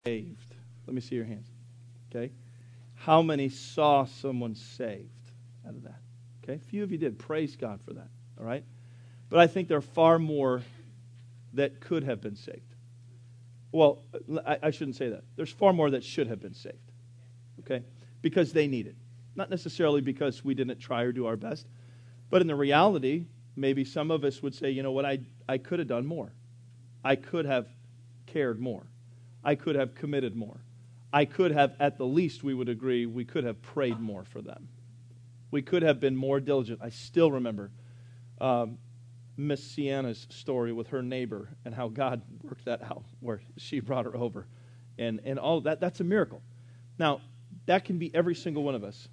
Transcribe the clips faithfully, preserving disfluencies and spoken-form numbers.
saved? Let me see your hands. Okay. How many saw someone saved out of that? Okay. A few of you did. Praise God for that. All right. But I think there are far more that could have been saved. Well, I, I shouldn't say that. There's far more that should have been saved. Okay. Because they need it. Not necessarily because we didn't try or do our best. But in the reality, maybe some of us would say, you know what, I, I could have done more. I could have cared more. I could have committed more. I could have, at the least, we would agree, we could have prayed more for them. We could have been more diligent. I still remember um, Miss Sienna's story with her neighbor and how God worked that out, where she brought her over. And, and all that, that's a miracle. Now, that can be every single one of us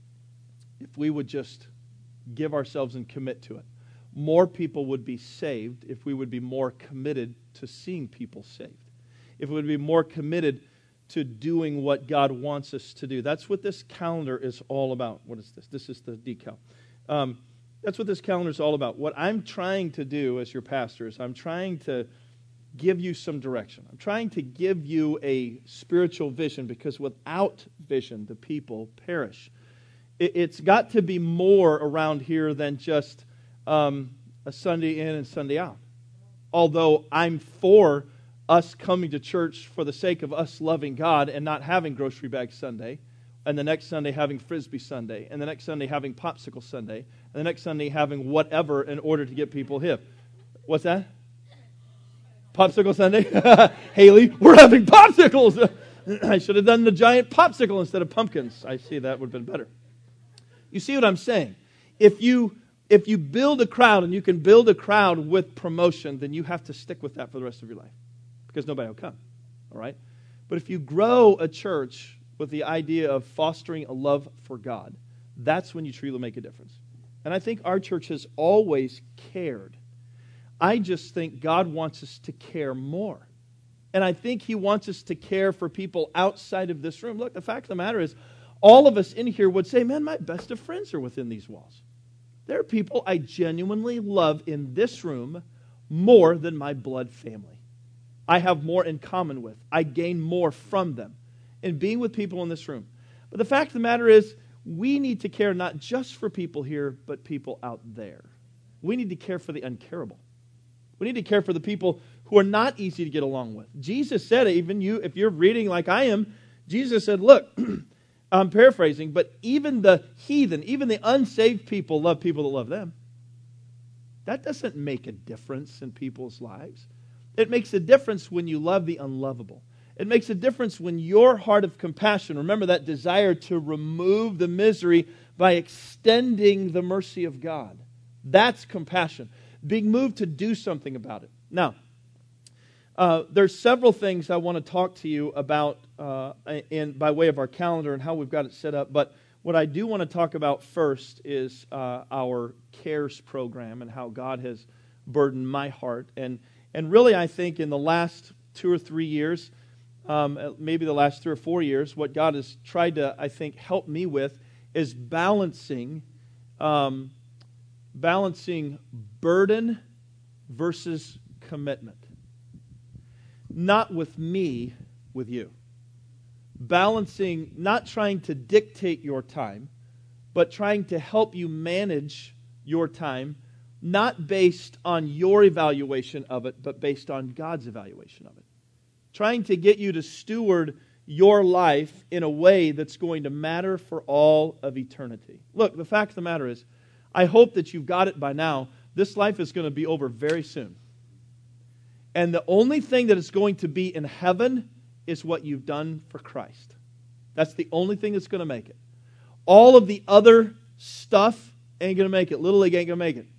if we would just give ourselves and commit to it. More people would be saved if we would be more committed to seeing people saved. If we would be more committed to doing what God wants us to do. That's what this calendar is all about. What is this? This is the decal. Um, that's what this calendar is all about. What I'm trying to do as your pastor is I'm trying to give you some direction. I'm trying to give you a spiritual vision, because without vision, the people perish. It, it's got to be more around here than just um, a Sunday in and Sunday out. Although I'm for us coming to church for the sake of us loving God and not having grocery bag Sunday, and the next Sunday having Frisbee Sunday, and the next Sunday having Popsicle Sunday, and the next Sunday having whatever in order to get people hip. What's that? Popsicle Sunday? Haley, we're having popsicles! I should have done the giant popsicle instead of pumpkins. I see that would have been better. You see what I'm saying? If you if you build a crowd, and you can build a crowd with promotion, then you have to stick with that for the rest of your life, because nobody will come. All right? But if you grow a church with the idea of fostering a love for God, that's when you truly make a difference. And I think our church has always cared. I just think God wants us to care more. And I think He wants us to care for people outside of this room. Look, the fact of the matter is, all of us in here would say, man, my best of friends are within these walls. There are people I genuinely love in this room more than my blood family. I have more in common with. I gain more from them in being with people in this room. But the fact of the matter is, we need to care not just for people here, but people out there. We need to care for the uncareable. We need to care for the people who are not easy to get along with. Jesus said, even you, if you're reading like I am, Jesus said, look, I'm paraphrasing, but even the heathen, even the unsaved people love people that love them. That doesn't make a difference in people's lives. It makes a difference when you love the unlovable. It makes a difference when your heart of compassion, remember that desire to remove the misery by extending the mercy of God. That's compassion. Being moved to do something about it. Now, uh, there's several things I want to talk to you about uh, in by way of our calendar and how we've got it set up. But what I do want to talk about first is uh, our CARES program and how God has burdened my heart. And and really, I think in the last two or three years, um, maybe the last three or four years, what God has tried to, I think, help me with is balancing, um, balancing burden versus commitment. Not with me, with you. Balancing, not trying to dictate your time, but trying to help you manage your time, not based on your evaluation of it, but based on God's evaluation of it. Trying to get you to steward your life in a way that's going to matter for all of eternity. Look, the fact of the matter is, I hope that you've got it by now. This life is going to be over very soon. And the only thing that is going to be in heaven is what you've done for Christ. That's the only thing that's going to make it. All of the other stuff ain't going to make it. Little League ain't going to make it.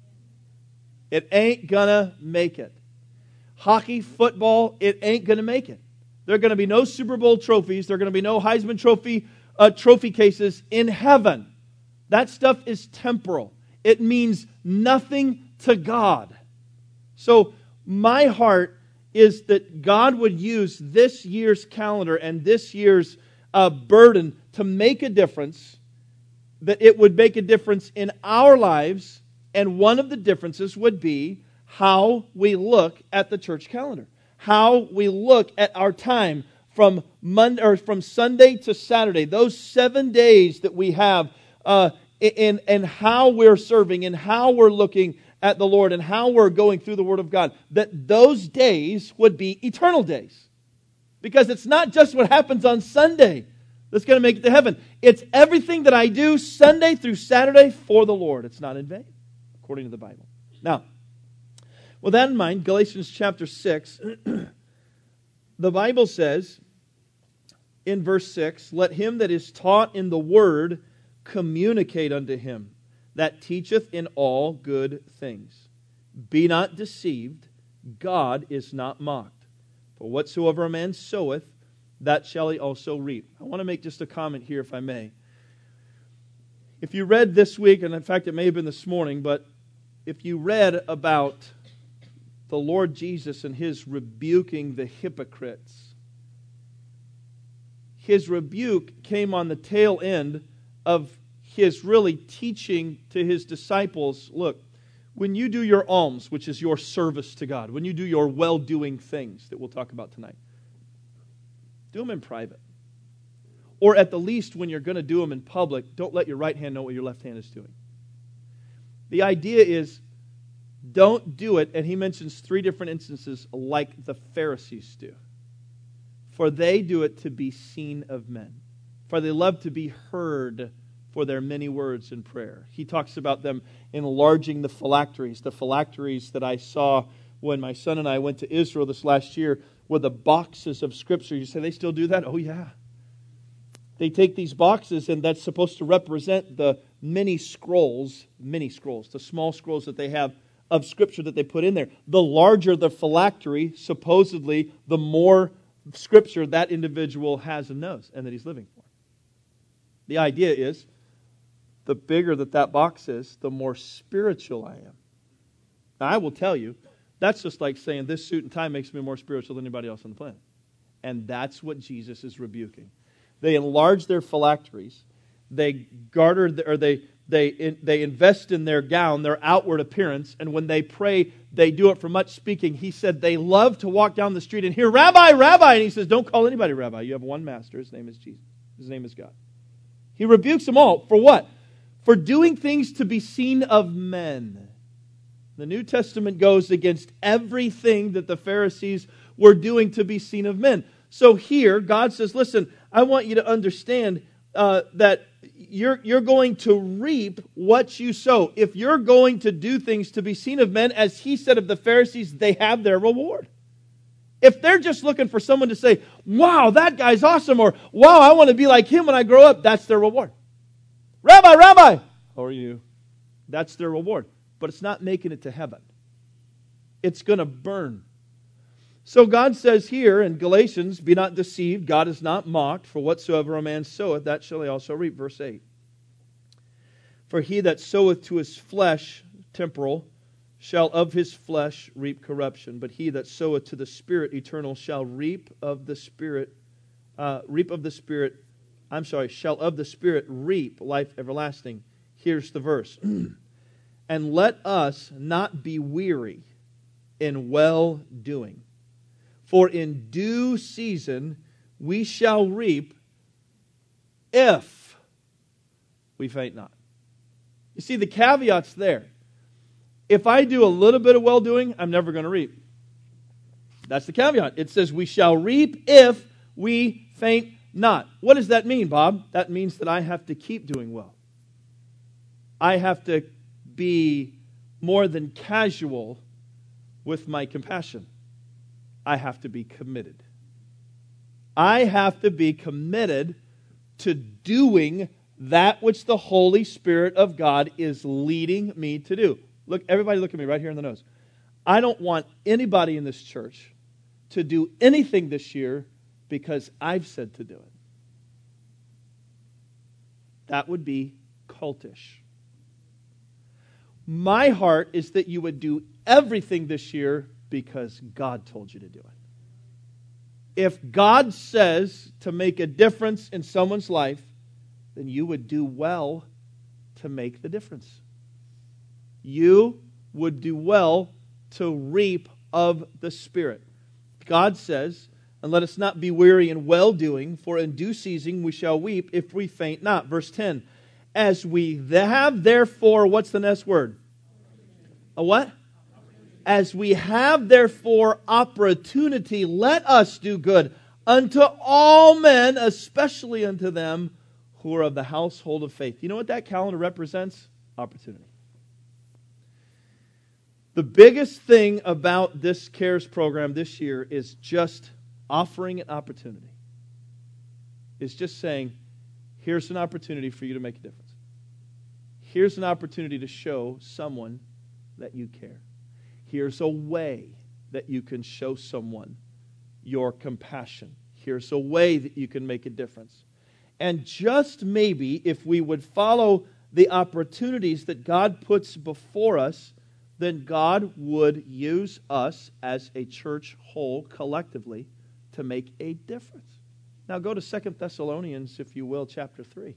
It ain't going to make it. Hockey, football, it ain't going to make it. There are going to be no Super Bowl trophies. There are going to be no Heisman Trophy uh, trophy cases in heaven. That stuff is temporal. It means nothing to God. So my heart is that God would use this year's calendar and this year's uh, burden to make a difference, that it would make a difference in our lives, and one of the differences would be how we look at the church calendar, how we look at our time from Monday or from Sunday to Saturday, those seven days that we have, uh, in and how we're serving and how we're looking at the Lord and how we're going through the Word of God, that those days would be eternal days. Because it's not just what happens on Sunday that's going to make it to heaven. It's everything that I do Sunday through Saturday for the Lord. It's not in vain, according to the Bible. Now, with that in mind, Galatians chapter six, the Bible says in verse six, "Let him that is taught in the word communicate unto him that teacheth in all good things. Be not deceived, God is not mocked. For whatsoever a man soweth, that shall he also reap." I want to make just a comment here, if I may. If you read this week, and in fact it may have been this morning, but if you read about the Lord Jesus and His rebuking the hypocrites, His rebuke came on the tail end of His really teaching to His disciples, look, when you do your alms, which is your service to God, when you do your well-doing things that we'll talk about tonight, do them in private. Or at the least, when you're going to do them in public, don't let your right hand know what your left hand is doing. The idea is, don't do it, and he mentions three different instances like the Pharisees do. For they do it to be seen of men. For they love to be heard for their many words in prayer. He talks about them enlarging the phylacteries. The phylacteries that I saw when my son and I went to Israel this last year were the boxes of Scripture. You say, they still do that? Oh, yeah. They take these boxes, and that's supposed to represent the many scrolls, many scrolls, the small scrolls that they have of Scripture that they put in there. The larger the phylactery, supposedly, the more Scripture that individual has and knows and that he's living for. The idea is, the bigger that that box is, the more spiritual I am. Now, I will tell you, that's just like saying this suit and tie makes me more spiritual than anybody else on the planet. And that's what Jesus is rebuking. They enlarge their phylacteries. They garter, or they they they invest in their gown, their outward appearance, and when they pray, they do it for much speaking. He said they love to walk down the street and hear, "Rabbi, Rabbi," and he says, "Don't call anybody Rabbi. You have one master. His name is Jesus. His name is God." He rebukes them all for what? For doing things to be seen of men. The New Testament goes against everything that the Pharisees were doing to be seen of men. So here, God says, listen, I want you to understand uh, that you're, you're going to reap what you sow. If you're going to do things to be seen of men, as He said of the Pharisees, they have their reward. If they're just looking for someone to say, "Wow, that guy's awesome," or "Wow, I want to be like him when I grow up," that's their reward. "Rabbi, Rabbi," how are you? That's their reward. But it's not making it to heaven. It's going to burn. So God says here in Galatians, "Be not deceived, God is not mocked, for whatsoever a man soweth, that shall he also reap." Verse eight. "For he that soweth to his flesh," temporal, "shall of his flesh reap corruption. But he that soweth to the Spirit eternal shall reap of the Spirit, uh, reap of the Spirit, I'm sorry, shall of the Spirit reap life everlasting." Here's the verse. "And let us not be weary in well-doing. For in due season we shall reap if we faint not." You see, the caveat's there. If I do a little bit of well-doing, I'm never going to reap. That's the caveat. It says we shall reap if we faint not. What does that mean, Bob? That means that I have to keep doing well. I have to be more than casual with my compassion. I have to be committed. I have to be committed to doing that which the Holy Spirit of God is leading me to do. Look, everybody look at me right here in the nose. I don't want anybody in this church to do anything this year because I've said to do it. That would be cultish. My heart is that you would do everything this year because God told you to do it. If God says to make a difference in someone's life, then you would do well to make the difference. You would do well to reap of the Spirit. God says And let us not be weary in well-doing, for in due season we shall weep if we faint not. Verse ten. As we have therefore, what's the next word? A what? As we have therefore opportunity, let us do good unto all men, especially unto them who are of the household of faith. You know what that calendar represents? Opportunity. The biggest thing about this CARES program this year is just offering an opportunity. It's just saying, here's an opportunity for you to make a difference. Here's an opportunity to show someone that you care. Here's a way that you can show someone your compassion. Here's a way that you can make a difference. And just maybe if we would follow the opportunities that God puts before us, then God would use us as a church whole collectively to make a difference. Now go to Second Thessalonians, if you will, chapter three.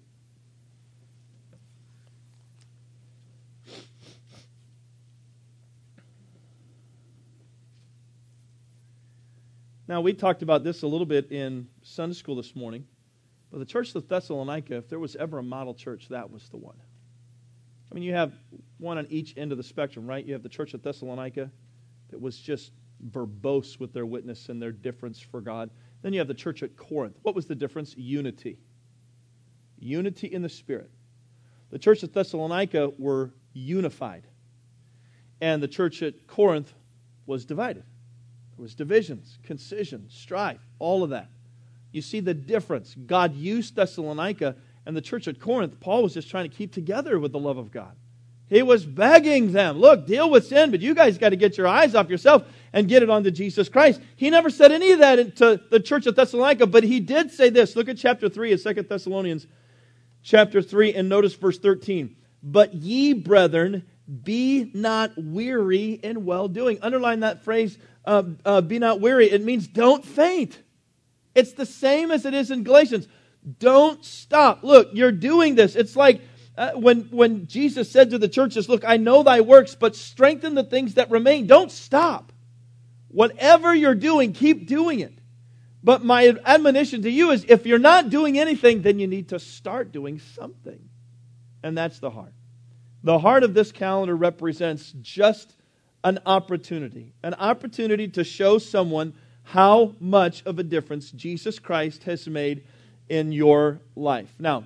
Now, we talked about this a little bit in Sunday school this morning, but the church of Thessalonica, if there was ever a model church, that was the one. I mean, you have one on each end of the spectrum, right? You have the church of Thessalonica that was just verbose with their witness and their difference for God. Then you have the church at Corinth. What was the difference? Unity. Unity in the Spirit. The church at Thessalonica were unified, and the church at Corinth was divided. There was divisions, concision, strife, all of that. You see the difference. God used Thessalonica, and the church at Corinth, Paul was just trying to keep together with the love of God. He was begging them, look, deal with sin, but you guys got to get your eyes off yourself and get it onto Jesus Christ. He never said any of that to the church at Thessalonica, but he did say this. Look at chapter three of Second Thessalonians, chapter three, and notice verse thirteen. But ye, brethren, be not weary in well-doing. Underline that phrase, uh, uh, be not weary. It means don't faint. It's the same as it is in Galatians. Don't stop. Look, you're doing this. It's like uh, when, when Jesus said to the churches, look, I know thy works, but strengthen the things that remain. Don't stop. Whatever you're doing, keep doing it. But my admonition to you is if you're not doing anything, then you need to start doing something. And that's the heart. The heart of this calendar represents just an opportunity. An opportunity to show someone how much of a difference Jesus Christ has made in your life. Now,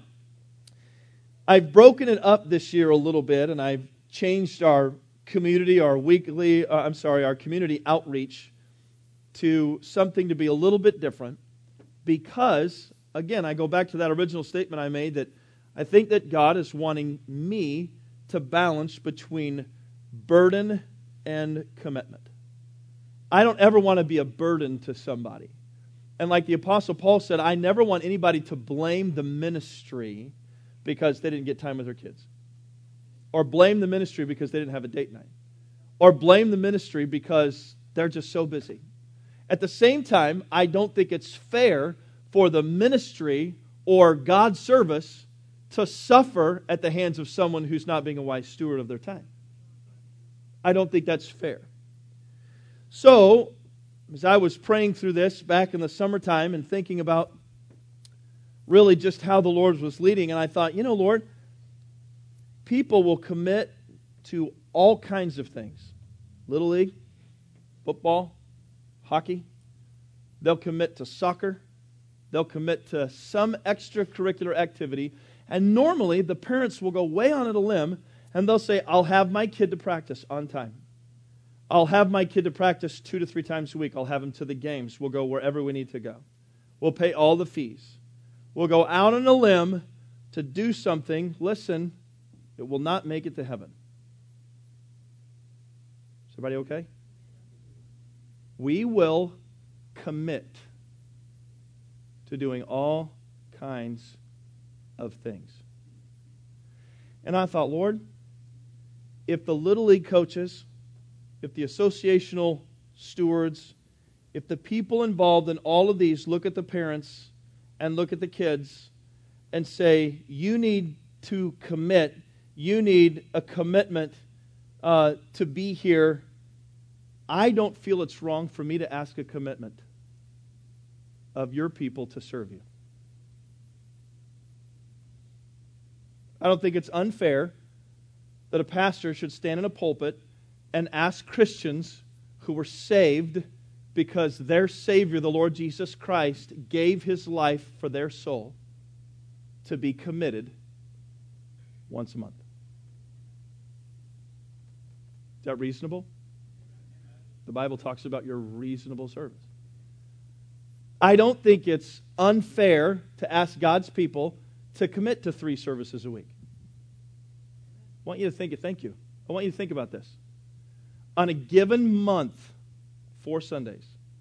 I've broken it up this year a little bit, and I've changed our community, our weekly, uh, I'm sorry, our community outreach to something to be a little bit different because, again, I go back to that original statement I made that I think that God is wanting me to balance between burden and commitment. I don't ever want to be a burden to somebody. And like the Apostle Paul said, I never want anybody to blame the ministry because they didn't get time with their kids. Or blame the ministry because they didn't have a date night. Or blame the ministry because they're just so busy. At the same time, I don't think it's fair for the ministry or God's service to suffer at the hands of someone who's not being a wise steward of their time. I don't think that's fair. So, as I was praying through this back in the summertime and thinking about really just how the Lord was leading, and I thought, you know, Lord, people will commit to all kinds of things. Little League, football, hockey. They'll commit to soccer. They'll commit to some extracurricular activity. And normally, the parents will go way on a limb, and they'll say, I'll have my kid to practice on time. I'll have my kid to practice two to three times a week. I'll have him to the games. We'll go wherever we need to go. We'll pay all the fees. We'll go out on a limb to do something. Listen, it will not make it to heaven. Is everybody okay? We will commit to doing all kinds of things. And I thought, Lord, if the Little League coaches, if the associational stewards, if the people involved in all of these look at the parents and look at the kids and say, you need to commit, you need a commitment uh, to be here, I don't feel it's wrong for me to ask a commitment. of your people to serve you. I don't think it's unfair that a pastor should stand in a pulpit and ask Christians who were saved because their Savior, the Lord Jesus Christ, gave His life for their soul to be committed once a month. Is that reasonable? The Bible talks about your reasonable service. I don't think it's unfair to ask God's people to commit to three services a week. I want you to think it. Thank you. I want you to think about this. On a given month, four Sundays,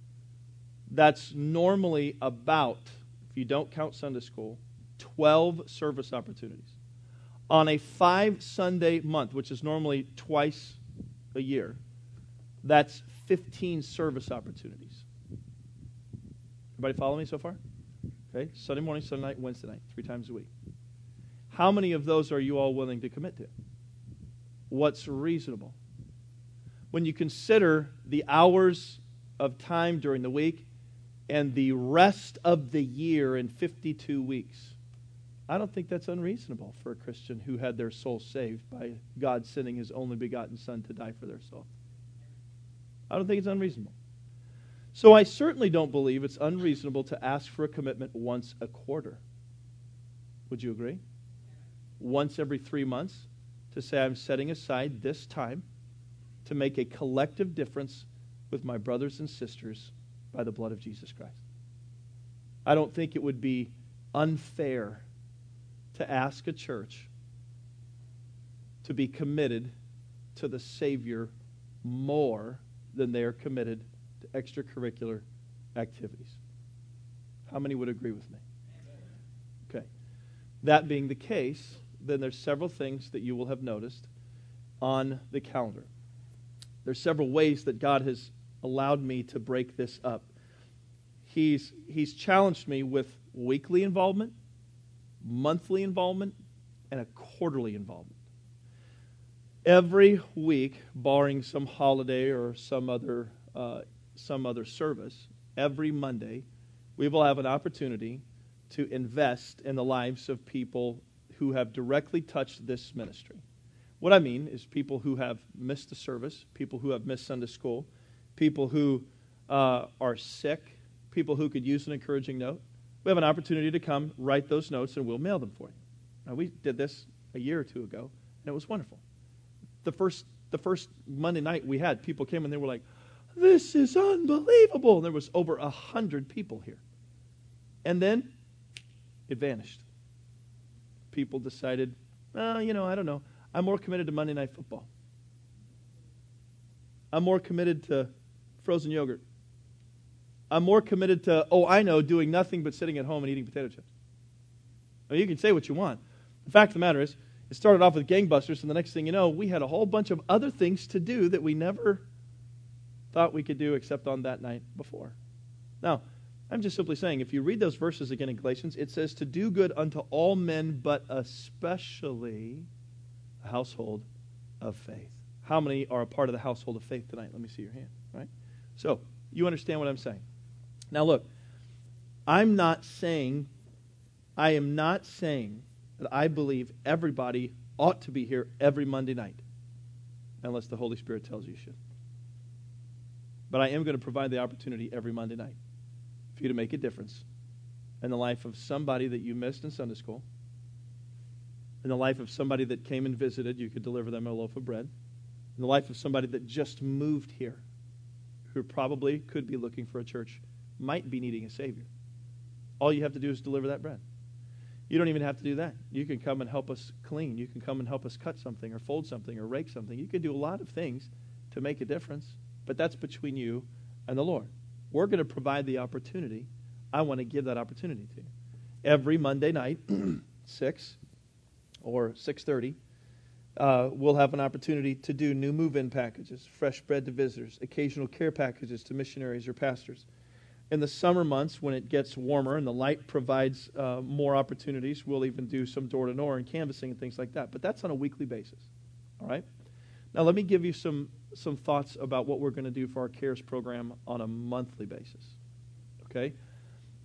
that's normally about, if you don't count Sunday school, twelve service opportunities. On a five Sunday month, which is normally twice a year, that's fifteen service opportunities. Everybody follow me so far? Okay, Sunday morning, Sunday night, Wednesday night, three times a week. How many of those are you all willing to commit to? What's reasonable? When you consider the hours of time during the week and the rest of the year in fifty-two weeks, I don't think that's unreasonable for a Christian who had their soul saved by God sending His only begotten Son to die for their soul. I don't think it's unreasonable. So I certainly don't believe it's unreasonable to ask for a commitment once a quarter. Would you agree? Once every three months to say I'm setting aside this time to make a collective difference with my brothers and sisters by the blood of Jesus Christ. I don't think it would be unfair to ask a church to be committed to the Savior more than they are committed to extracurricular activities. How many would agree with me? Okay. That being the case, then there's several things that you will have noticed on the calendar. There's several ways that God has allowed me to break this up. He's, he's challenged me with weekly involvement, monthly involvement, and a quarterly involvement. Every week, barring some holiday or some other uh, some other service, every Monday, we will have an opportunity to invest in the lives of people who have directly touched this ministry. What I mean is people who have missed the service, people who have missed Sunday school, people who uh, are sick, people who could use an encouraging note. We have an opportunity to come write those notes and we'll mail them for you. Now, we did this a year or two ago, and it was wonderful. The first the first Monday night we had, people came and they were like, this is unbelievable. And there was over a hundred people here. And then it vanished. People decided, well, you know, I don't know. I'm more committed to Monday Night Football. I'm more committed to frozen yogurt. I'm more committed to, oh, I know, doing nothing but sitting at home and eating potato chips. Now, you can say what you want. The fact of the matter is, it started off with gangbusters, and the next thing you know, we had a whole bunch of other things to do that we never thought we could do except on that night before. Now, I'm just simply saying, if you read those verses again in Galatians, it says to do good unto all men, but especially the household of faith. How many are a part of the household of faith tonight? Let me see your hand, right? So, you understand what I'm saying. Now look, I'm not saying, I am not saying that I believe everybody ought to be here every Monday night, unless the Holy Spirit tells you you should. But I am going to provide the opportunity every Monday night for you to make a difference in the life of somebody that you missed in Sunday school, in the life of somebody that came and visited, you could deliver them a loaf of bread, in the life of somebody that just moved here, who probably could be looking for a church, might be needing a Savior. All you have to do is deliver that bread. You don't even have to do that. You can come and help us clean. You can come and help us cut something or fold something or rake something. You can do a lot of things to make a difference, but that's between you and the Lord. We're going to provide the opportunity. I want to give that opportunity to you. Every Monday night, six or six thirty, uh, we'll have an opportunity to do new move-in packages, fresh bread to visitors, occasional care packages to missionaries or pastors. In the summer months, when it gets warmer and the light provides uh, more opportunities, we'll even do some door-to-door and canvassing and things like that. But that's on a weekly basis. All right? Now, let me give you some, some thoughts about what we're going to do for our CARES program on a monthly basis. Okay?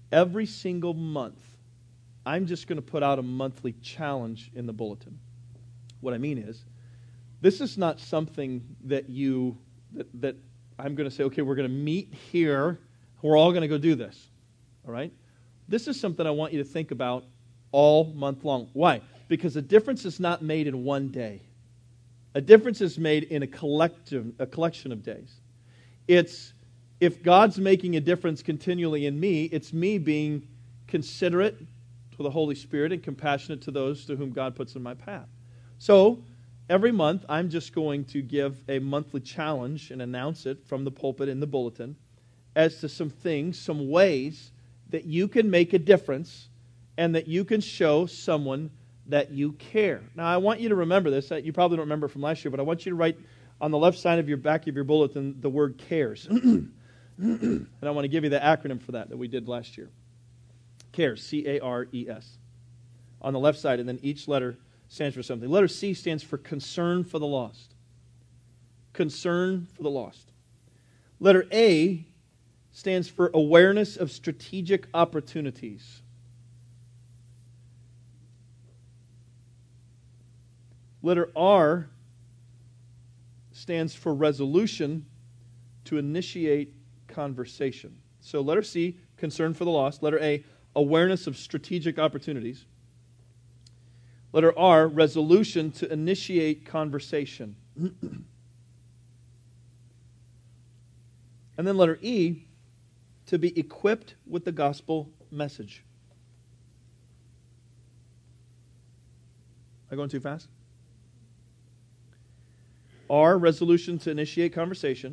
every single month, I'm just going to put out a monthly challenge in the bulletin. What I mean is, this is not something that you, that, that I'm going to say, okay, we're going to meet here, we're all going to go do this. All right? This is something I want you to think about all month long. Why? Because a difference is not made in one day. A difference is made in a collective, a collection of days. It's, if God's making a difference continually in me, it's me being considerate to the Holy Spirit and compassionate to those to whom God puts in my path. So, every month, I'm just going to give a monthly challenge and announce it from the pulpit in the bulletin as to some things, some ways that you can make a difference and that you can show someone that you care. Now, I want you to remember this. You probably don't remember from last year, but I want you to write on the left side of your back of your bulletin the word CARES. And I want to give you the acronym for that that we did last year. CARES, C A R E S. On the left side, and then each letter stands for something. Letter C stands for concern for the lost. Concern for the lost. Letter A stands for awareness of strategic opportunities. Letter R stands for resolution to initiate conversation. So letter C, concern for the lost. Letter A, awareness of strategic opportunities. Letter R, resolution to initiate conversation. And then letter E, to be equipped with the gospel message. Am I going too fast? R, resolution to initiate conversation.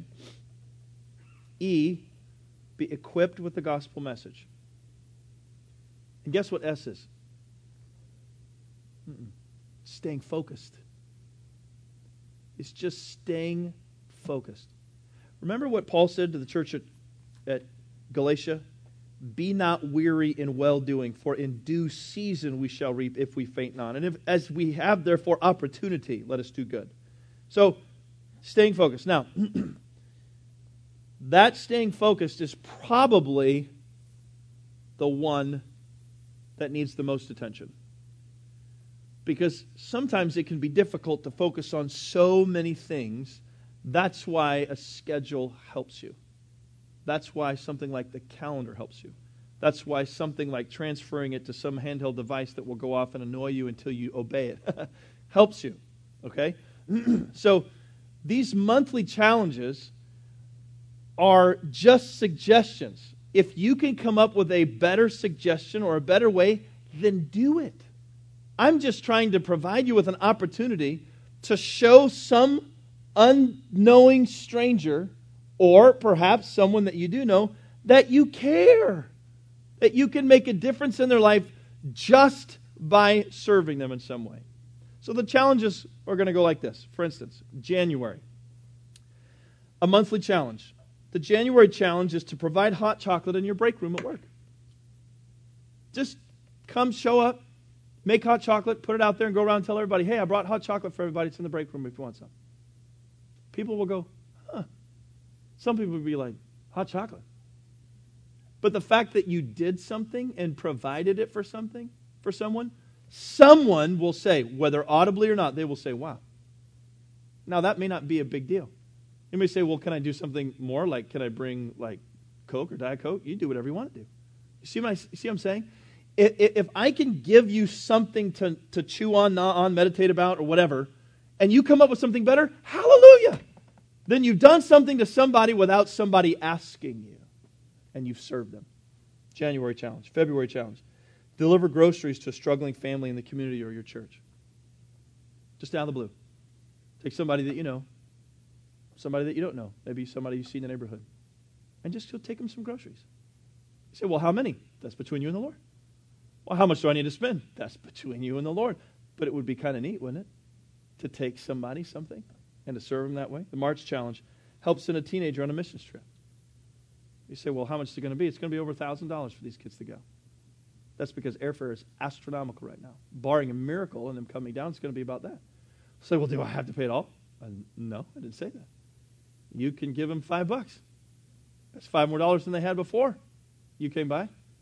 E, be equipped with the gospel message. And guess what S is? Mm-mm. Staying focused. It's just staying focused. Remember what Paul said to the church at, at Galatia? Be not weary in well-doing, for in due season we shall reap if we faint not. And if, as we have, therefore, opportunity, let us do good. So, staying focused. Now, that staying focused is probably the one that needs the most attention. Because sometimes it can be difficult to focus on so many things. That's why a schedule helps you. That's why something like the calendar helps you. That's why something like transferring it to some handheld device that will go off and annoy you until you obey it helps you. Okay? So, these monthly challenges are just suggestions. If you can come up with a better suggestion or a better way, then do it. I'm just trying to provide you with an opportunity to show some unknowing stranger, or perhaps someone that you do know, that you care. That you can make a difference in their life just by serving them in some way. So the challenges are going to go like this. For instance, January. A monthly challenge. The January challenge is to provide hot chocolate in your break room at work. Just come, show up, make hot chocolate, put it out there and go around and tell everybody, hey, I brought hot chocolate for everybody. It's in the break room if you want some. People will go, huh. Some people will be like, hot chocolate. But the fact that you did something and provided it for something, for someone, someone will say, whether audibly or not, they will say, wow. Now, that may not be a big deal. You may say, well, can I do something more? Like, can I bring, like, Coke or Diet Coke? You do whatever you want to do. You see what, I, you see what I'm saying? If, if I can give you something to, to chew on, gnaw on, meditate about, or whatever, and you come up with something better, hallelujah! Then you've done something to somebody without somebody asking you, and you've served them. January challenge. February challenge. Deliver groceries to a struggling family in the community or your church. Just out of the blue. Take somebody that you know, somebody that you don't know, maybe somebody you see in the neighborhood, and just go take them some groceries. You say, well, how many? That's between you and the Lord. Well, how much do I need to spend? That's between you and the Lord. But it would be kind of neat, wouldn't it, to take somebody something and to serve them that way? The March challenge helps send a teenager on a missions trip. You say, well, how much is it going to be? It's going to be over one thousand dollars for these kids to go. That's because airfare is astronomical right now. Barring a miracle and them coming down, it's going to be about that. So, well, do I have to pay it all? Uh, no, I didn't say that. You can give them five bucks. That's five more dollars than they had before you came by.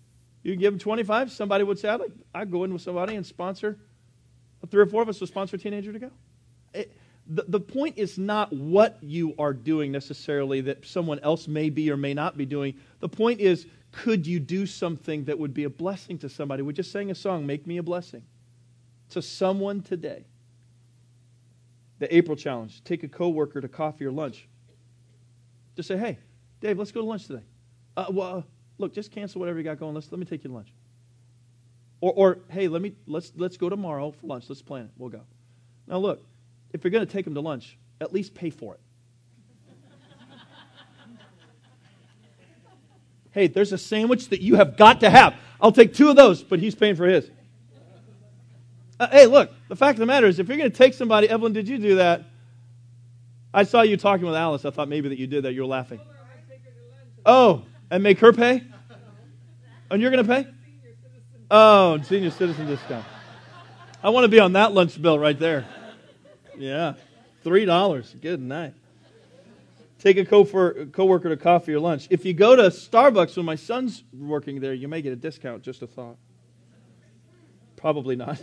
You can give them twenty-five. Somebody would say, I'd, like, I'd go in with somebody and sponsor, three or four of us would sponsor a teenager to go. It, the, the point is not what you are doing necessarily that someone else may be or may not be doing. The point is, could you do something that would be a blessing to somebody? We just sang a song, Make Me a Blessing. To someone today. The April challenge, take a coworker to coffee or lunch. Just say, hey, Dave, let's go to lunch today. Uh, well, uh, look, just cancel whatever you got going. Let's let me take you to lunch. Or, or hey, let me let's let's go tomorrow for lunch. Let's plan it. We'll go. Now look, if you're going to take them to lunch, at least pay for it. Hey, there's a sandwich that you have got to have. I'll take two of those, but he's paying for his. Uh, hey, look, the fact of the matter is, if you're going to take somebody, Evelyn, did you do that? I saw you talking with Alice. I thought maybe that you did that. You were laughing. Oh, and make her pay? And you're going to pay? Oh, senior citizen discount. I want to be on that lunch bill right there. Yeah, three dollars. Good night. Take a co- co-worker to coffee or lunch. If you go to Starbucks when my son's working there, you may get a discount, just a thought. Probably not.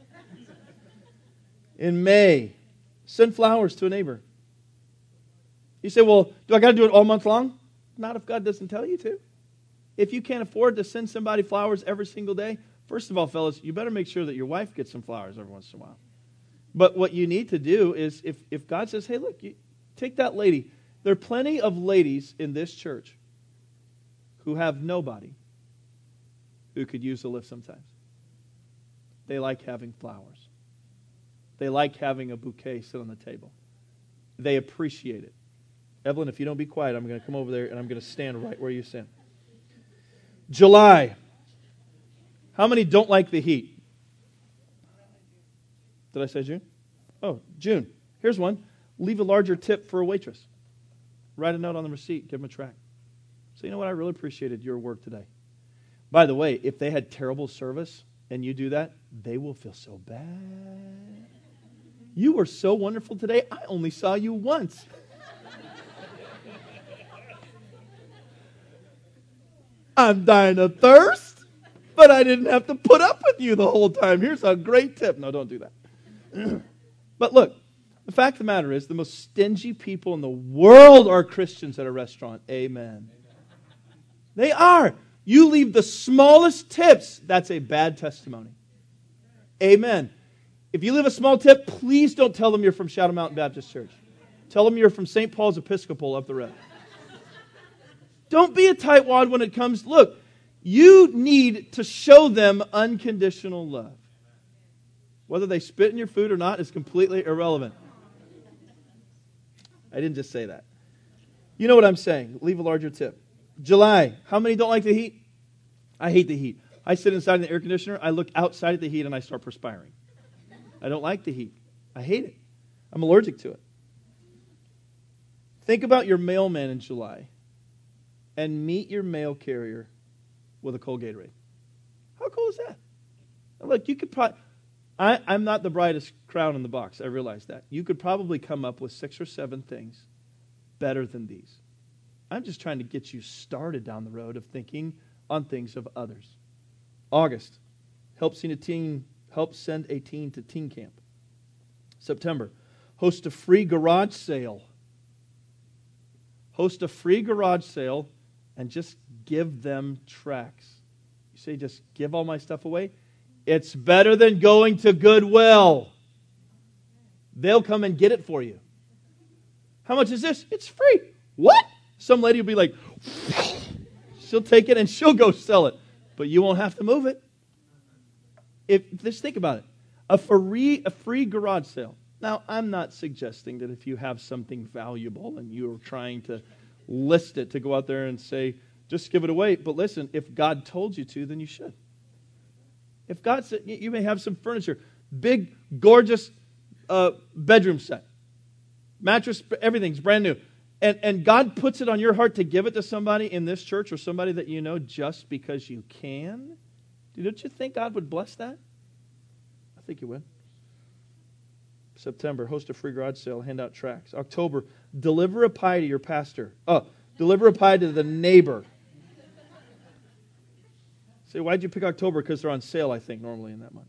In May, send flowers to a neighbor. You say, well, do I got to do it all month long? Not if God doesn't tell you to. If you can't afford to send somebody flowers every single day, first of all, fellas, you better make sure that your wife gets some flowers every once in a while. But what you need to do is, if, if God says, hey, look, you, take that lady. There are plenty of ladies in this church who have nobody who could use a lift sometimes. They like having flowers. They like having a bouquet sit on the table. They appreciate it. Evelyn, if you don't be quiet, I'm going to come over there and I'm going to stand right where you stand. July. How many don't like the heat? Did I say June? Oh, June. Here's one. Leave a larger tip for a waitress. Write a note on the receipt. Give them a track. So you know what? I really appreciated your work today. By the way, if they had terrible service and you do that, they will feel so bad. You were so wonderful today. I only saw you once. I'm dying of thirst, but I didn't have to put up with you the whole time. Here's a great tip. No, don't do that. But look, the fact of the matter is, the most stingy people in the world are Christians at a restaurant. Amen. They are. You leave the smallest tips, that's a bad testimony. Amen. If you leave a small tip, please don't tell them you're from Shadow Mountain Baptist Church. Tell them you're from Saint Paul's Episcopal up the road. Don't be a tightwad when it comes. Look, you need to show them unconditional love. Whether they spit in your food or not is completely irrelevant. I didn't just say that. You know what I'm saying. Leave a larger tip. July. How many don't like the heat? I hate the heat. I sit inside in the air conditioner. I look outside at the heat and I start perspiring. I don't like the heat. I hate it. I'm allergic to it. Think about your mailman in July and meet your mail carrier with a cold Gatorade. How cool is that? Now look, you could probably... I, I'm not the brightest crown in the box. I realize that. You could probably come up with six or seven things better than these. I'm just trying to get you started down the road of thinking on things of others. August, help send a teen, help send a teen to teen camp. September, host a free garage sale. Host a free garage sale and just give them tracts. You say, just give all my stuff away? It's better than going to Goodwill. They'll come and get it for you. How much is this? It's free. What? Some lady will be like, she'll take it and she'll go sell it. But you won't have to move it. If just think about it. A free, a free garage sale. Now, I'm not suggesting that if you have something valuable and you're trying to list it to go out there and say, just give it away. But listen, if God told you to, then you should. If God said, you may have some furniture, big, gorgeous uh, bedroom set, mattress, everything's brand new. And, and God puts it on your heart to give it to somebody in this church or somebody that you know just because you can. Don't you think God would bless that? I think He would. September, host a free garage sale, hand out tracts. October, deliver a pie to your pastor. Oh, deliver a pie to the neighbor. Say, why'd you pick October? Because they're on sale, I think, normally in that month.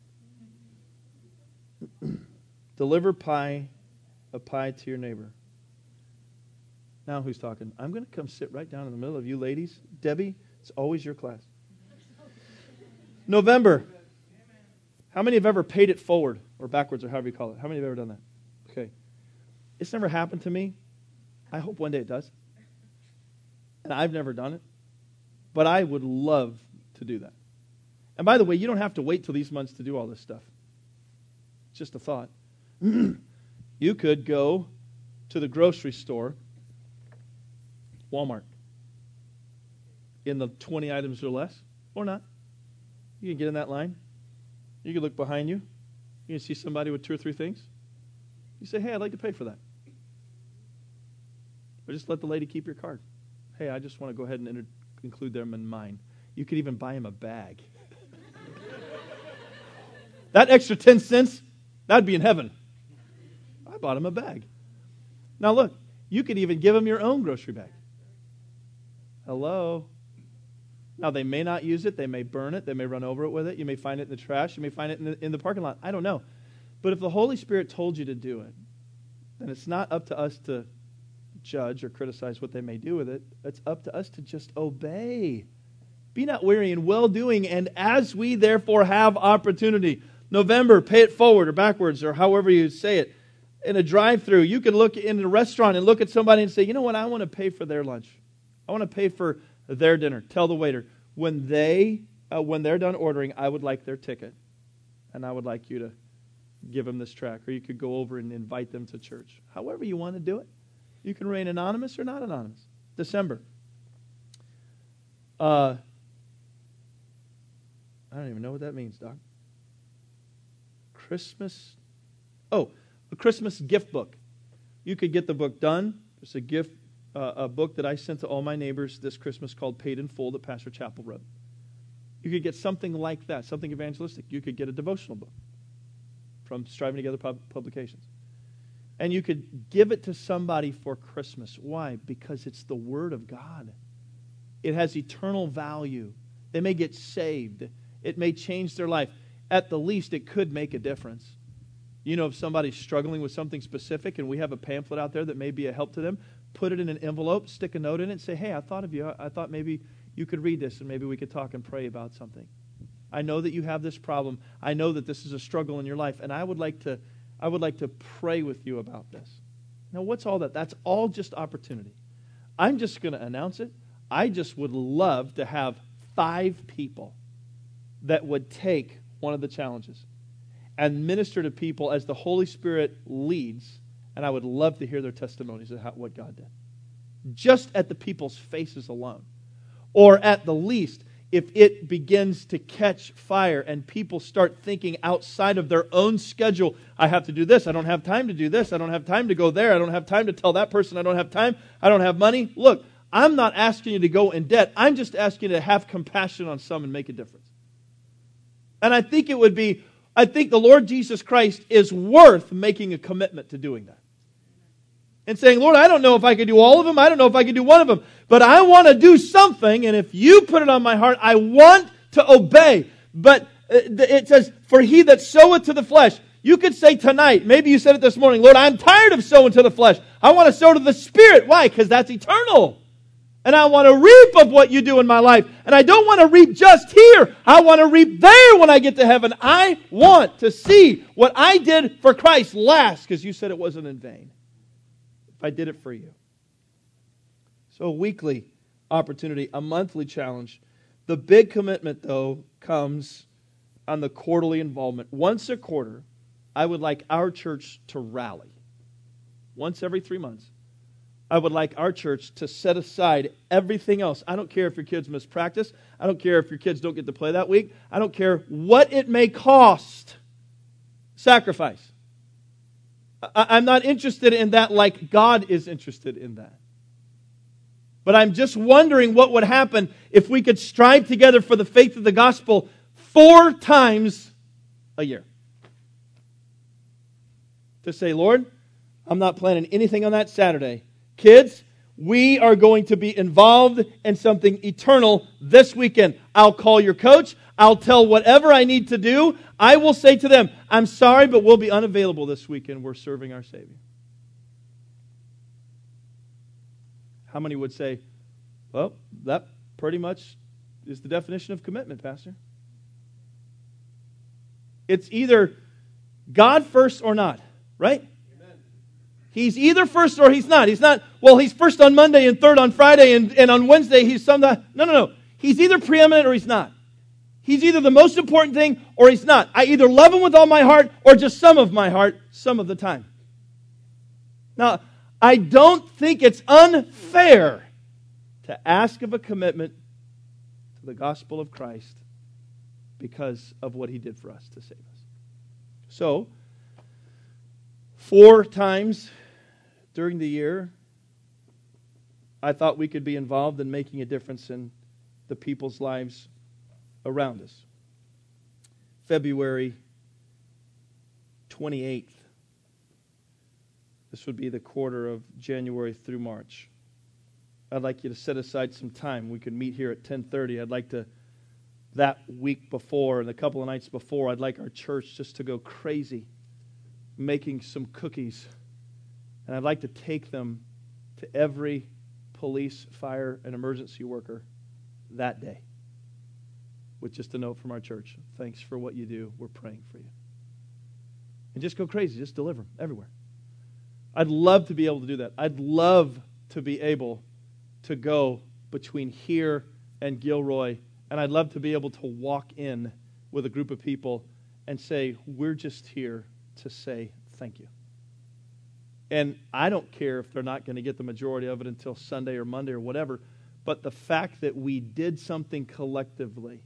Deliver pie, a pie to your neighbor. Now who's talking? I'm going to come sit right down in the middle of you ladies. Debbie, it's always your class. November. How many have ever paid it forward or backwards or however you call it? How many have ever done that? Okay. It's never happened to me. I hope one day it does. And I've never done it. But I would love to do that. And by the way, you don't have to wait till these months to do all this stuff. It's just a thought. You could go to the grocery store, Walmart, in the twenty items or less, or not. You can get in that line. You can look behind you. You can see somebody with two or three things. You say, hey, I'd like to pay for that. Or just let the lady keep your card. Hey, I just want to go ahead and inter- include them in mine. You could even buy him a bag. That extra ten cents, that'd be in heaven. I bought him a bag. Now look, you could even give him your own grocery bag. Hello? Now they may not use it. They may burn it. They may run over it with it. You may find it in the trash. You may find it in the, in the parking lot. I don't know. But if the Holy Spirit told you to do it, then it's not up to us to judge or criticize what they may do with it. It's up to us to just obey. Be not weary in well-doing, and as we therefore have opportunity. November, pay it forward or backwards or however you say it. In a drive-thru, you can look in a restaurant and look at somebody and say, you know what, I want to pay for their lunch. I want to pay for their dinner. Tell the waiter, when, they, uh, when they're done ordering, I would like their ticket. And I would like you to give them this track. Or you could go over and invite them to church. However you want to do it. You can remain anonymous or not anonymous. December. Uh, I don't even know what that means, Doc. Christmas. Oh, a Christmas gift book. You could get the book done. There's a gift, uh, a book that I sent to all my neighbors this Christmas called Paid in Full that Pastor Chappell wrote. You could get something like that, something evangelistic. You could get a devotional book from Striving Together Pub- Publications. And you could give it to somebody for Christmas. Why? Because it's the Word of God. It has eternal value. They may get saved. It may change their life. At the least, it could make a difference. You know, if somebody's struggling with something specific and we have a pamphlet out there that may be a help to them, put it in an envelope, stick a note in it, and say, hey, I thought of you. I thought maybe you could read this and maybe we could talk and pray about something. I know that you have this problem. I know that this is a struggle in your life, and I would like to I would like to pray with you about this. Now, what's all that? That's all just opportunity. I'm just going to announce it. I just would love to have five people that would take one of the challenges and minister to people as the Holy Spirit leads, and I would love to hear their testimonies of how, what God did. Just at the people's faces alone. Or at the least, if it begins to catch fire and people start thinking outside of their own schedule, I have to do this, I don't have time to do this, I don't have time to go there, I don't have time to tell that person, I don't have time, I don't have money. Look, I'm not asking you to go in debt. I'm just asking you to have compassion on some and make a difference. And I think it would be, I think the Lord Jesus Christ is worth making a commitment to doing that. And saying, Lord, I don't know if I can do all of them. I don't know if I can do one of them. But I want to do something. And if you put it on my heart, I want to obey. But it says, for he that soweth to the flesh. You could say tonight, maybe you said it this morning, Lord, I'm tired of sowing to the flesh. I want to sow to the Spirit. Why? Because that's eternal. And I want to reap of what you do in my life. And I don't want to reap just here. I want to reap there when I get to heaven. I want to see what I did for Christ last, because you said it wasn't in vain. If I did it for you. So a weekly opportunity, a monthly challenge. The big commitment, though, comes on the quarterly involvement. Once a quarter, I would like our church to rally. Once every three months. I would like our church to set aside everything else. I don't care if your kids miss practice. I don't care if your kids don't get to play that week. I don't care what it may cost. Sacrifice. I'm not interested in that like God is interested in that. But I'm just wondering what would happen if we could strive together for the faith of the gospel four times a year. To say, Lord, I'm not planning anything on that Saturday. Kids, We are going to be involved in something eternal this weekend. I'll call your coach. I'll tell whatever I need to do. I will say to them, I'm sorry, but we'll be unavailable this weekend. We're serving our Savior. How many would say, well, that pretty much is the definition of commitment, Pastor? It's either God first or not, right? Amen. He's either first or he's not. He's not, well, he's first on Monday and third on Friday and, and on Wednesday he's some... No, no, no. He's either preeminent or he's not. He's either the most important thing or he's not. I either love him with all my heart or just some of my heart some of the time. Now, I don't think it's unfair to ask of a commitment to the gospel of Christ because of what he did for us to save us. So, four times during the year, I thought we could be involved in making a difference in the people's lives around us. February twenty-eighth. This would be the quarter of January through March. I'd like you to set aside some time. We could meet here at ten thirty. I'd like to, that week before and a couple of nights before, I'd like our church just to go crazy making some cookies. And I'd like to take them to every police, fire, and emergency worker that day with just a note from our church. Thanks for what you do. We're praying for you. And just go crazy. Just deliver them everywhere. I'd love to be able to do that. I'd love to be able to go between here and Gilroy, and I'd love to be able to walk in with a group of people and say, we're just here to say thank you. And I don't care if they're not going to get the majority of it until Sunday or Monday or whatever, but the fact that we did something collectively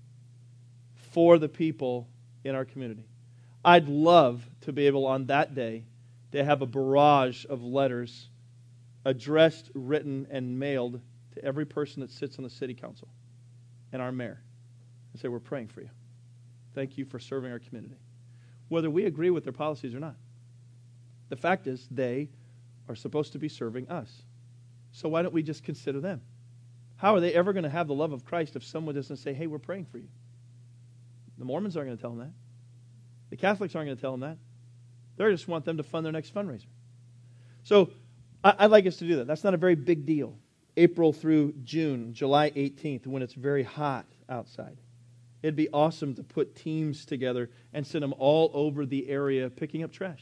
for the people in our community. I'd love to be able on that day to have a barrage of letters addressed, written, and mailed to every person that sits on the city council and our mayor and say, we're praying for you. Thank you for serving our community. Whether we agree with their policies or not. The fact is, they are supposed to be serving us. So why don't we just consider them? How are they ever going to have the love of Christ if someone doesn't say, hey, we're praying for you? The Mormons aren't going to tell them that. The Catholics aren't going to tell them that. They just want them to fund their next fundraiser. So I'd like us to do that. That's not a very big deal. April through June, July eighteenth, when it's very hot outside. It'd be awesome to put teams together and send them all over the area picking up trash.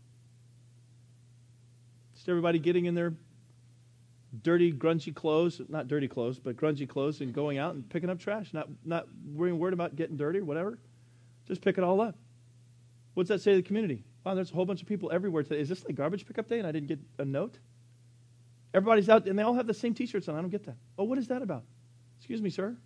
Just everybody getting in their dirty, grungy clothes, not dirty clothes, but grungy clothes, and going out and picking up trash, not not worrying worried about getting dirty or whatever. Just pick it all up. What's that say to the community? Wow, there's a whole bunch of people everywhere today. Is this like garbage pickup day and I didn't get a note? Everybody's out and they all have the same t-shirts on. I don't get that. Oh, what is that about? Excuse me, sir.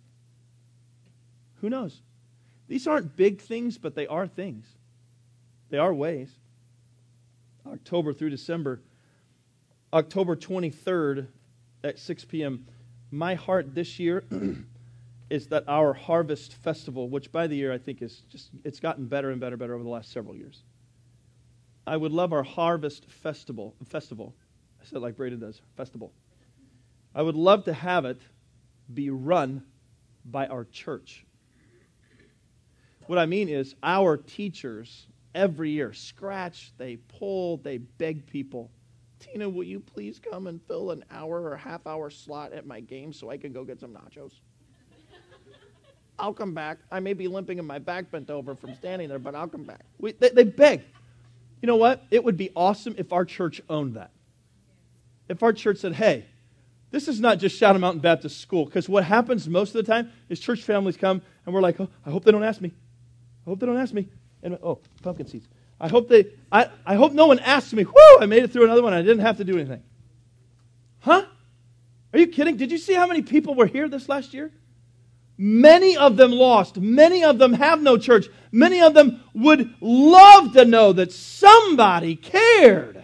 Who knows? These aren't big things, but they are things. They are ways. October through December. October twenty-third at six p.m. My heart this year is that our Harvest Festival, which by the year I think is just, it's gotten better and better and better over the last several years. I would love our Harvest Festival, festival. I said it like Braden does, festival. I would love to have it be run by our church. What I mean is our teachers every year scratch, they pull, they beg people. Tina, will you please come and fill an hour or half hour slot at my game so I can go get some nachos? I'll come back. I may be limping and my back bent over from standing there, but I'll come back. We, they, they beg. You know what? It would be awesome if our church owned that. If our church said, hey, this is not just Shadow Mountain Baptist School, because what happens most of the time is church families come and we're like, oh, I hope they don't ask me. I hope they don't ask me. And oh, pumpkin seeds. I hope they. I, I hope no one asks me. Whoo! I made it through another one. I didn't have to do anything. Huh? Are you kidding? Did you see how many people were here this last year? Many of them lost. Many of them have no church. Many of them would love to know that somebody cared.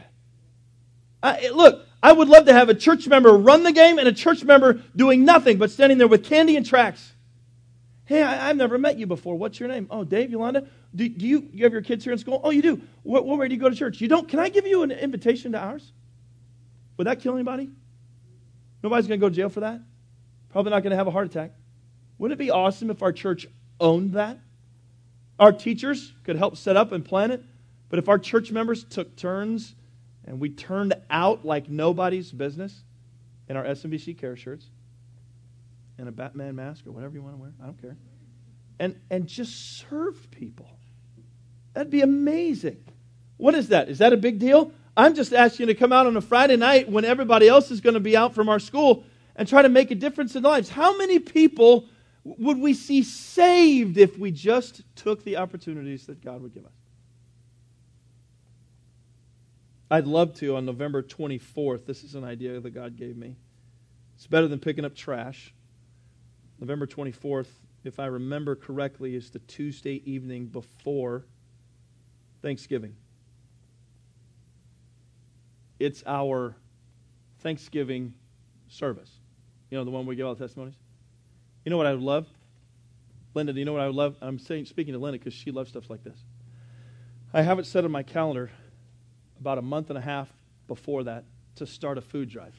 I, look, I would love to have a church member run the game and a church member doing nothing but standing there with candy and tracts. Hey, I, I've never met you before. What's your name? Oh, Dave, Yolanda. Do, do you, you have your kids here in school? Oh, you do. Where, where do you go to church? You don't? Can I give you an invitation to ours? Would that kill anybody? Nobody's going to go to jail for that. Probably not going to have a heart attack. Wouldn't it be awesome if our church owned that? Our teachers could help set up and plan it, but if our church members took turns and we turned out like nobody's business in our S M B C Care shirts and a Batman mask or whatever you want to wear, I don't care, and, and just served people, that'd be amazing. What is that? Is that a big deal? I'm just asking you to come out on a Friday night when everybody else is going to be out from our school and try to make a difference in lives. How many people would we see saved if we just took the opportunities that God would give us? I'd love to on November twenty-fourth. This is an idea that God gave me. It's better than picking up trash. November twenty-fourth, if I remember correctly, is the Tuesday evening before Thanksgiving. It's our Thanksgiving service. You know, the one we give all the testimonies? You know what I would love? Linda, do you know what I would love? I'm saying, speaking to Linda because she loves stuff like this. I have it set on my calendar about a month and a half before that to start a food drive.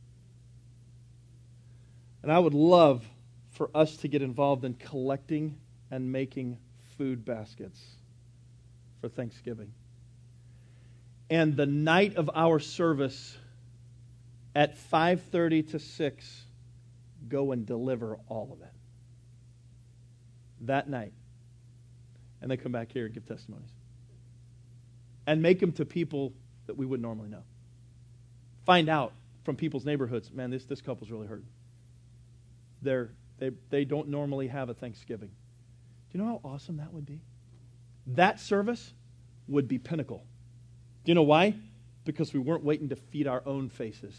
And I would love for us to get involved in collecting and making food baskets for Thanksgiving. And the night of our service at five thirty to six, go and deliver all of it. That night. And then come back here and give testimonies. And make them to people that we would normally know. Find out from people's neighborhoods, man, this, this couple's really hurting. They're, they, they don't normally have a Thanksgiving. Do you know how awesome that would be? That service would be pinnacle. Do you know why? Because we weren't waiting to feed our own faces.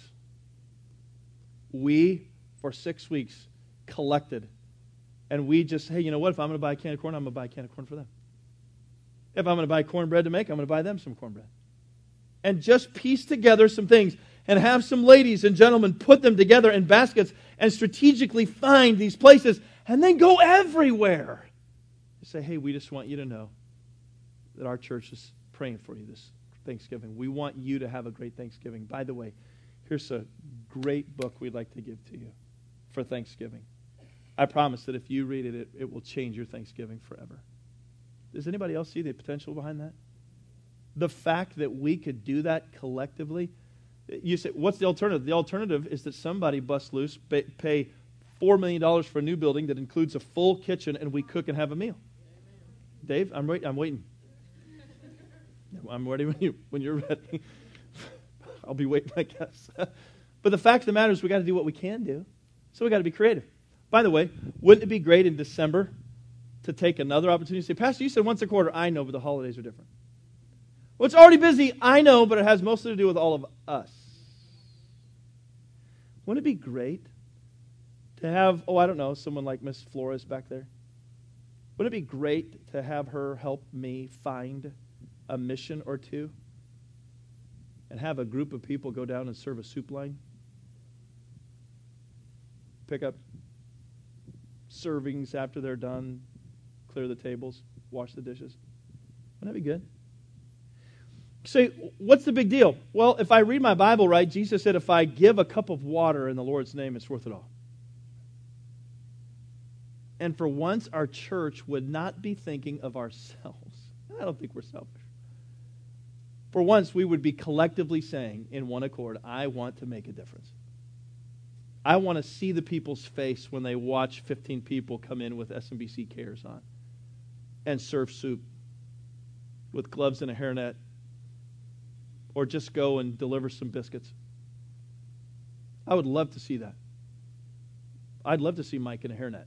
We, for six weeks, collected. And we just, hey, you know what? If I'm going to buy a can of corn, I'm going to buy a can of corn for them. If I'm going to buy cornbread to make, I'm going to buy them some cornbread. And just piece together some things and have some ladies and gentlemen put them together in baskets and strategically find these places and then go everywhere. Say, hey, we just want you to know that our church is praying for you this Thanksgiving. We want you to have a great Thanksgiving. By the way, here's a great book we'd like to give to you for Thanksgiving. I promise that if you read it, it, it will change your Thanksgiving forever. Does anybody else see the potential behind that? The fact that we could do that collectively. You say, what's the alternative? The alternative is that somebody busts loose, pay, pay four million dollars for a new building that includes a full kitchen, and we cook and have a meal. Dave, I'm, wait, I'm waiting. I'm ready when, you, when you're ready. I'll be waiting, I guess. But the fact of the matter is we've got to do what we can do. So we've got to be creative. By the way, wouldn't it be great in December to take another opportunity to say, Pastor, you said once a quarter. I know, but the holidays are different. Well, it's already busy. I know, but it has mostly to do with all of us. Wouldn't it be great to have, oh, I don't know, someone like Miss Flores back there? Wouldn't it be great to have her help me find a mission or two and have a group of people go down and serve a soup line? Pick up servings after they're done, clear the tables, wash the dishes. Wouldn't that be good? Say, what's the big deal? Well, if I read my Bible right, Jesus said if I give a cup of water in the Lord's name, it's worth it all. And for once, our church would not be thinking of ourselves. I don't think we're selfish. For once, we would be collectively saying in one accord, I want to make a difference. I want to see the people's face when they watch fifteen people come in with S M B C Cares on and serve soup with gloves and a hairnet, or just go and deliver some biscuits. I would love to see that. I'd love to see Mike in a hairnet.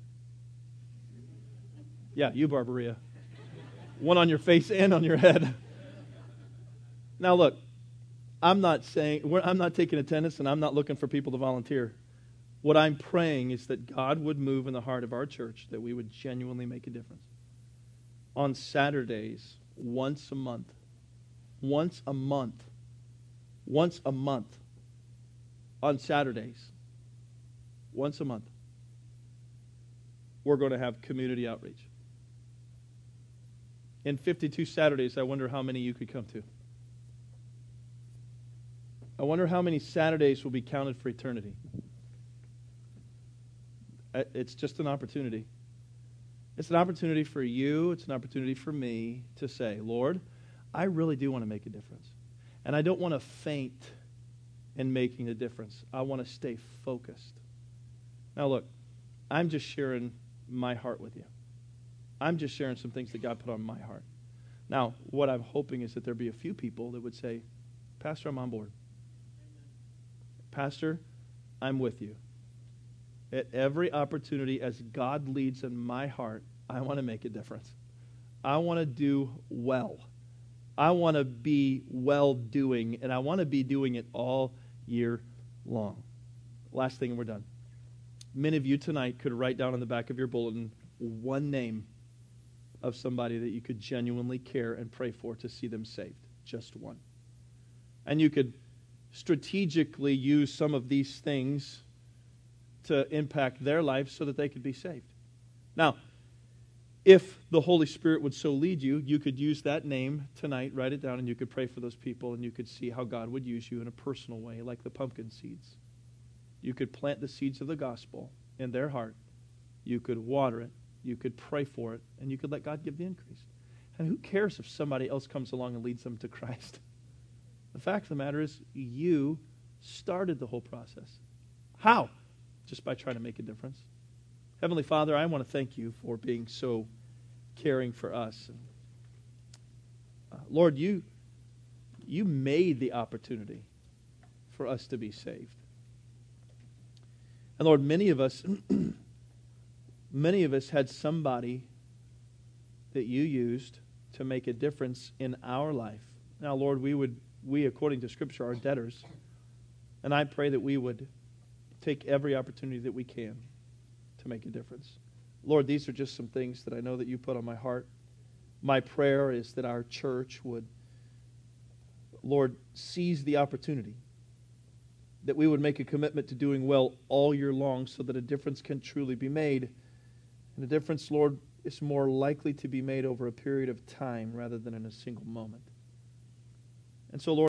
Yeah, you, Barbaria. One on your face and on your head. Now look, I'm not saying, we're, I'm not taking attendance and I'm not looking for people to volunteer. What I'm praying is that God would move in the heart of our church, that we would genuinely make a difference. On Saturdays, once a month, once a month, once a month, on Saturdays, once a month, we're going to have community outreach. In fifty-two Saturdays, I wonder how many you could come to. I wonder how many Saturdays will be counted for eternity. Uh, It's just an opportunity. It's an opportunity for you, it's an opportunity for me to say, Lord, I really do want to make a difference. And I don't want to faint in making a difference. I want to stay focused. Now look, I'm just sharing my heart with you. I'm just sharing some things that God put on my heart. Now, what I'm hoping is that there be a few people that would say, Pastor, I'm on board. Pastor, I'm with you. At every opportunity, as God leads in my heart, I want to make a difference. I want to do well. I want to be well doing, and I want to be doing it all year long. Last thing, and we're done. Many of you tonight could write down on the back of your bulletin one name of somebody that you could genuinely care and pray for to see them saved. Just one. And you could strategically use some of these things to impact their life so that they could be saved. Now, if the Holy Spirit would so lead you, you could use that name tonight, write it down, and you could pray for those people, and you could see how God would use you in a personal way, like the pumpkin seeds. You could plant the seeds of the gospel in their heart. You could water it. You could pray for it, and you could let God give the increase. And who cares if somebody else comes along and leads them to Christ? The fact of the matter is, you started the whole process. How? Just by trying to make a difference. Heavenly Father, I want to thank you for being so caring for us. And, uh, Lord, you, you made the opportunity for us to be saved. And Lord, many of us, many of us had somebody that you used to make a difference in our life. Now, Lord, we would, we according to Scripture, are debtors. And I pray that we would take every opportunity that we can to make a difference. Lord, these are just some things that I know that you put on my heart. My prayer is that our church would, Lord, seize the opportunity, that we would make a commitment to doing well all year long so that a difference can truly be made. And the difference, Lord, is more likely to be made over a period of time rather than in a single moment. And so, Lord,